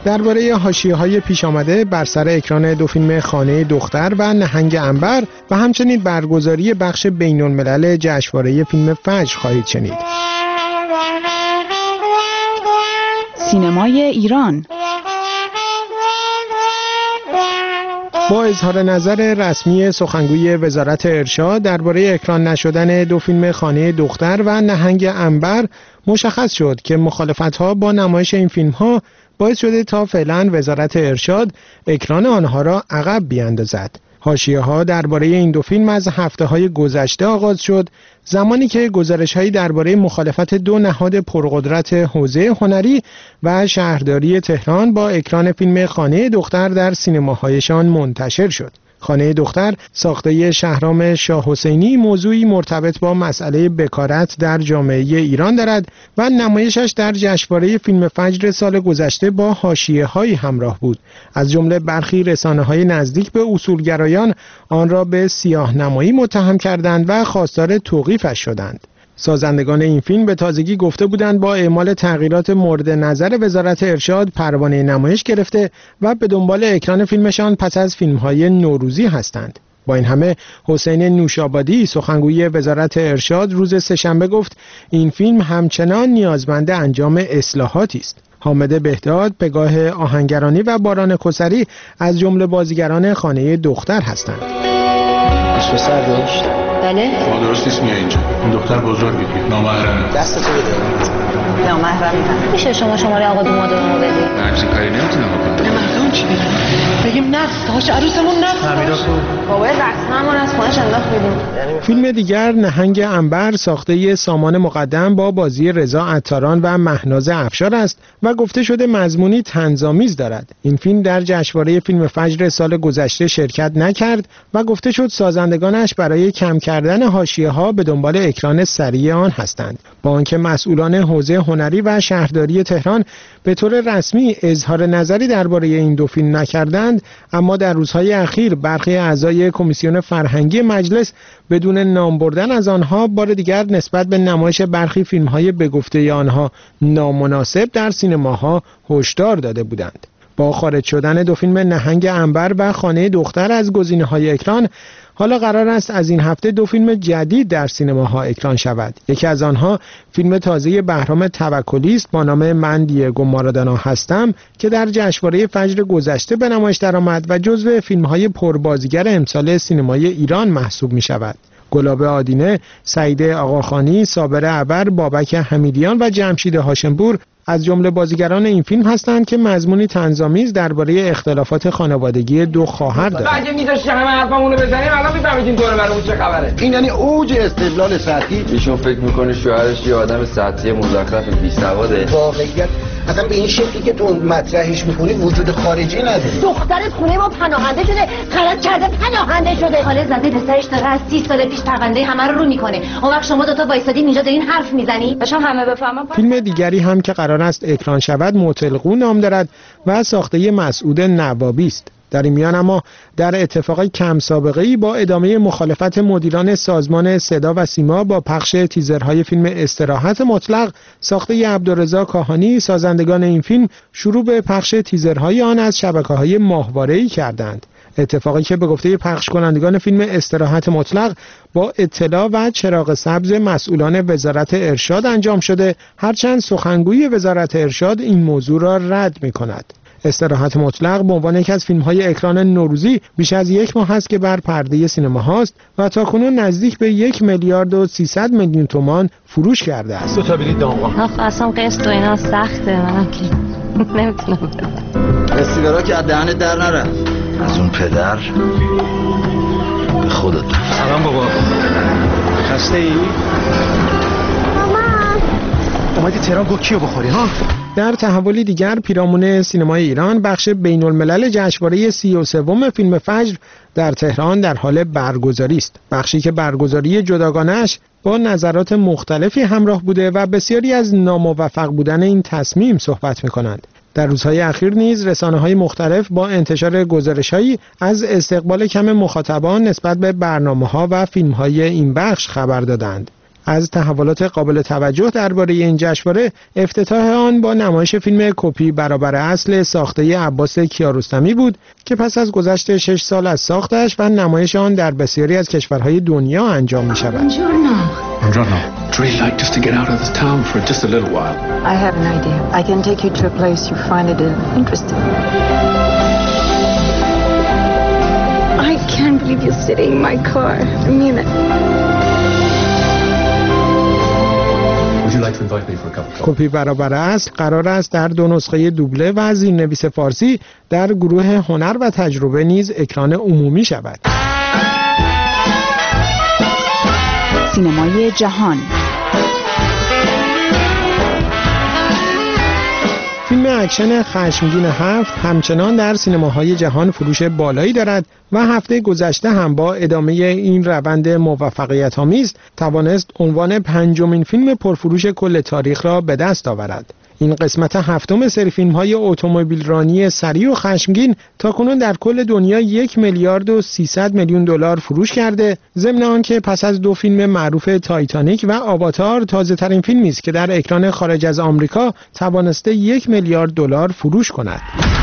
درباره حاشیه‌های پیش آمده بر سر اکران دو فیلم خانه دختر و نهنگ عنبر و همچنین برگزاری بخش بین‌الملل جشنواره فیلم فجر خواهید شنید. سینمای ایران با اظهار نظر رسمی سخنگوی وزارت ارشاد درباره اکران نشدن دو فیلم خانه دختر و نهنگ عنبر مشخص شد که مخالفت‌ها با نمایش این فیلم‌ها باعث شده تا فعلا وزارت ارشاد اکران آنها را عقب بیاندازد. حاشیه‌ها درباره این دو فیلم از هفته‌های گذشته آغاز شد، زمانی که گزارش‌هایی درباره مخالفت دو نهاد پرقدرت حوزه هنری و شهرداری تهران با اکران فیلم خانه دختر در سینماهایشان منتشر شد. خانه دختر ساخته شهرام شاه حسینی موضوعی مرتبط با مسئله بکارت در جامعه ایران دارد و نمایشش در جشنواره فیلم فجر سال گذشته با حاشیه‌هایی همراه بود. از جمله برخی رسانه‌های نزدیک به اصولگرایان آن را به سیاه‌نمایی متهم کردند و خواستار توقیفش شدند. سازندگان این فیلم به تازگی گفته بودند با اعمال تغییرات مورد نظر وزارت ارشاد پروانه نمایش گرفته و به دنبال اکران فیلمشان پس از فیلم‌های نوروزی هستند. با این همه حسین نوشابادی سخنگوی وزارت ارشاد روز سه‌شنبه گفت این فیلم همچنان نیازمند انجام اصلاحاتی است. حامد بهداد، پگاه آهنگرانی و باران کسری از جمله بازیگران خانه دختر هستند. پسر داشت؟ بله؟ ما درست نیست میای اینجا. این دختر بزرگی نامحرمه. دستتو بده. نامحرمه. میشه شما شماره آقا دومادمو بدید؟ من همچین کاری نمیتونم بکنم. مردم چی بگیم نقص تاش عروسمون نقص. همیرا کو؟ بابای رسممون از خونش انداخت بیرون. فیلم دیگر نهنگ عنبر ساخته سامان مقدم با بازی رضا عطاران و مهناز افشار است و گفته شده مضمونی طنزآمیز دارد. این فیلم در جشنواره فیلم فجر سال گذشته شرکت نکرد و گفته شد سازندگانش برای کم کردن حاشیه‌ها به دنبال اکران سریع آن هستند. با آنکه مسئولان حوزه هنری و شهرداری تهران به طور رسمی اظهار نظری درباره این دو فیلم نکردند، اما در روزهای اخیر برخی اعضای کمیسیون فرهنگی مجلس بدون نام بردن از آنها بار دیگر نسبت به نمایش برخی فیلم‌های به گفته آنها نامناسب در سینماها هشدار داده بودند. با خارج شدن دو فیلم نهنگ عنبر و خانه دختر از گزینه‌های اکران، حالا قرار است از این هفته دو فیلم جدید در سینماها اکران شود. یکی از آنها فیلم تازه بهرام توکلی است با نام من دیگو مارادونا هستم که در جشنواره فجر گذشته به نمایش درآمد و جزو فیلم‌های پربازیگر امسال سینمای ایران محسوب می‌شود. گلاب آدینه، سعید آقاخانی، صابر ابر، بابک حمیدیان و جمشید هاشمپور از جمله بازیگران این فیلم هستند که مضمونی طنزآمیز درباره اختلافات خانوادگی دو خواهر دارند. اگه میذاشتی همه حرفمونو بزنیم الان میفهمیدین دور برمون چه خبره. این یعنی اوج استدلال سطحی. ایشون فکر میکنه شوهرش یه آدم سطحی مزخرف بی‌سواده. واقعیت اصلا به این شکلی که تو مطرحش میکنی وجود خارجی نداره. دخترت خونه ما پناهنده شده، غلط کرده پناهنده شده. حالا زده پسرش داره از 30 سال پیش پرونده همه رو میکنه. اون وقت شما دو تا وایسادین اینجا دارین حرف میزنی؟ باشم همه بفهمن. فیلم دیگری هم که قرار است اکران شود معطلقو نام دارد و ساخته مسعود نوابی است. در این میان اما در اتفاق کم سابقه‌ای با ادامه مخالفت مدیران سازمان صدا و سیما با پخش تیزرهای فیلم استراحت مطلق ساخته عبدالرضا کاهانی، سازندگان این فیلم شروع به پخش تیزرهای آن از شبکه‌های ماهواره‌ای کردند. اتفاقی که به گفته پخش کنندگان فیلم استراحت مطلق با اطلاع و چراغ سبز مسئولان وزارت ارشاد انجام شده، هرچند سخنگوی وزارت ارشاد این موضوع را رد می‌کند. استراحت مطلق به عنوان یکی از فیلم‌های اکران نوروزی بیش از یک ماه است که بر پرده سینما هاست و تاکنون نزدیک به 1 میلیارد و 300 میلیون تومان فروش کرده است. دو تا بلیط دام. اصلا قسط و اینا سخته، منم که نمیتونم. استیگارا که از دهنت در نره. از اون پدر به خودت. سلام بابا. خسته ای؟ اومدی تهران گوکیو بخوری ها؟ در تحولی دیگر پیرامون سینمای ایران بخش بین‌الملل جشنواره 33ام فیلم فجر در تهران در حال برگزاری است. بخشی که برگزاری جداگانه‌اش با نظرات مختلفی همراه بوده و بسیاری از ناموفق بودن این تصمیم صحبت می‌کنند. در روزهای اخیر نیز رسانه‌های مختلف با انتشار گزارش‌هایی از استقبال کم مخاطبان نسبت به برنامه‌ها و فیلم‌های این بخش خبر دادند. از تحولات قابل توجه درباره این جشنواره افتتاح آن با نمایش فیلم کپی برابر اصل ساخته عباس کیارستمی بود که پس از گذشت 6 سال از ساختش و نمایش آن در بسیاری از کشورهای دنیا انجام می شود. Buongiorno. I'd really like just to get out of this town for just a little while. I have an idea. I can take you to a place you find it interesting. I can't believe you're sitting in my car. I mean it. Would you like to invite me for a cup of coffee? کپی برابر اصل قرار است در 2 نسخه دوبله و زیرنویس فارسی در گروه هنر و تجربه نیز اکران عمومی شود. سینمای جهان. فیلم اکشن خشمگین 7 همچنان در سینماهای جهان فروش بالایی دارد و هفته گذشته هم با ادامه این روند موفقیت‌آمیز توانست عنوان 5مین فیلم پرفروش کل تاریخ را به دست آورد. این قسمت 7 سری فیلم‌های اتومبیل رانی سریع و خشمگین تاکنون در کل دنیا 1 میلیارد و 300 میلیون دلار فروش کرده، ضمن آنکه پس از 2 فیلم معروف تایتانیک و آواتار تازه‌ترین فیلمی است که در اکران خارج از آمریکا توانسته 1 میلیارد دلار فروش کند.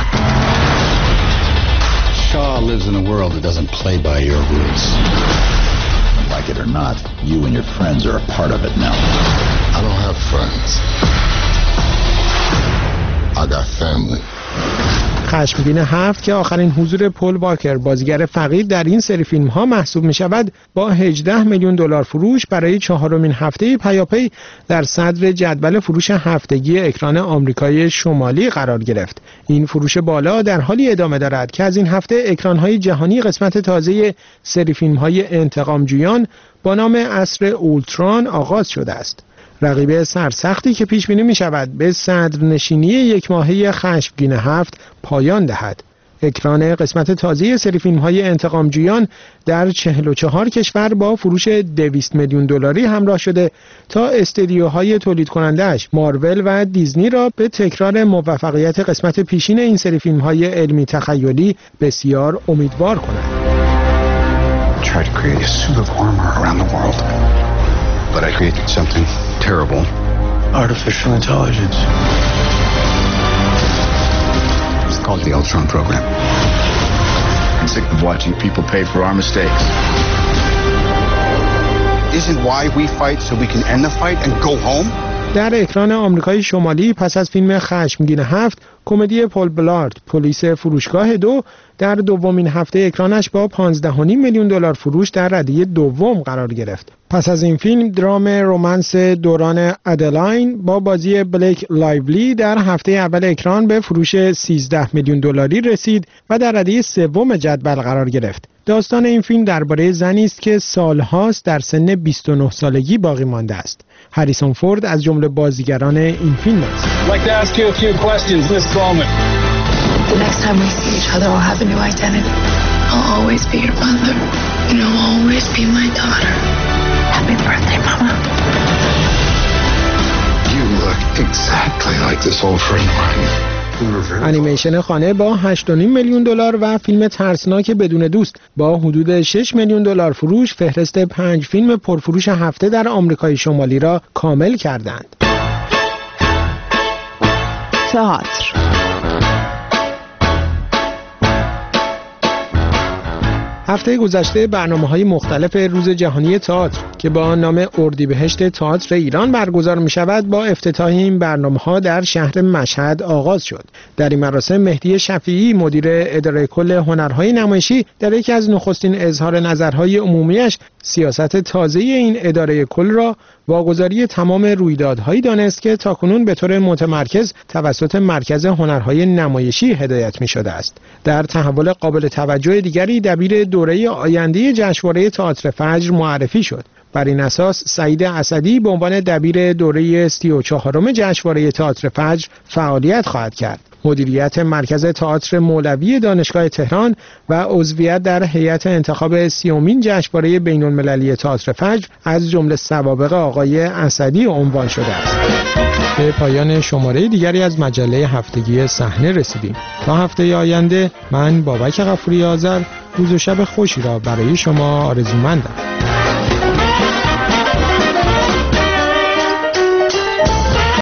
Shaw lives in a world that doesn't play by your rules. Like it or not, you and your friends are a part of it now. I don't have friends. I got family. خشمگین 7 که آخرین حضور پل واکر بازیگر فقید در این سری فیلم ها محسوب می شود با 18 میلیون دلار فروش برای 4مین هفته پیاپی در صدر جدول فروش هفتگی اکران آمریکای شمالی قرار گرفت. این فروش بالا در حالی ادامه دارد که از این هفته اکران های جهانی قسمت تازه سری فیلم های انتقامجویان با نام عصر اولتران آغاز شده است. رقیب سرسختی که پیش بینی می شود به صدرنشینی 1 ماهه خشمگین 7 پایان دهد. اکران قسمت تازه سری فیلم های انتقامجویان در 44 کشور با فروش 200 میلیون دلاری همراه شده تا استدیوهای تولید کننده‌اش مارول و دیزنی را به تکرار موفقیت قسمت پیشین این سری فیلم های علمی تخیلی بسیار امیدوار کند. But I created something terrible. Artificial intelligence. It's called the Ultron program. I'm sick of watching people pay for our mistakes. Isn't why we fight so we can end the fight and go home? در اکران آمریکای شمالی پس از فیلم خشمگین 7 کمدی پل بلارد پلیس فروشگاه 2 در 2مین هفته اکرانش با 15.5 میلیون دلار فروش در رده دوم قرار گرفت. پس از این فیلم درام رمانس دوران ادلاین با بازی بلیک لایولی در هفته اول اکران به فروش 13 میلیون دلاری رسید و در رده سوم جدول قرار گرفت. داستان این فیلم درباره زنی است که سالهاست در سن 29 سالگی باقی مانده است. هریسون فورد از جمله بازیگران این فیلم است. The next time we see each other, I'll have a new identity. I'll always be your mother. You'll always be my daughter. Happy birthday, Mama. You look exactly like this old friend of mine. انیمیشن خانه با 8.5 میلیون دلار و فیلم ترسناک بدون دوست با حدود 6 میلیون دلار فروش فهرست 5 فیلم پرفروش هفته در آمریکای شمالی را کامل کردند. تئاتر. هفته گذشته برنامه‌های مختلف روز جهانی تئاتر که با نام اردیبهشت تئاتر ایران برگزار می‌شود با افتتاح این برنامه‌ها در شهر مشهد آغاز شد. در این مراسم مهدی شفیعی مدیر اداره کل هنرهای نمایشی در یکی از نخستین اظهار نظرهای عمومیش سیاست تازه این اداره کل را واگذاری تمام رویدادهایی دانست که تاکنون به طور متمرکز توسط مرکز هنرهای نمایشی هدایت می‌شده است. در تحول قابل توجه دیگری دبیر دوره آینده جشنواره تئاتر فجر معرفی شد. بر این اساس سعید اسدی به عنوان دبیر دوره 34م جشنواره تئاتر فجر فعالیت خواهد کرد. مدیریت مرکز تئاتر مولوی دانشگاه تهران و عضویت در هیئت انتخاب 30مین جشنواره بین‌المللی تئاتر فجر از جمله سوابق آقای اسدی عنوان شده است. به پایان شماره دیگری از مجله هفتگی صحنه رسیدیم. تا هفته آینده من بابک غفوری آذر روز و شب خوشی را برای شما آرزومندم.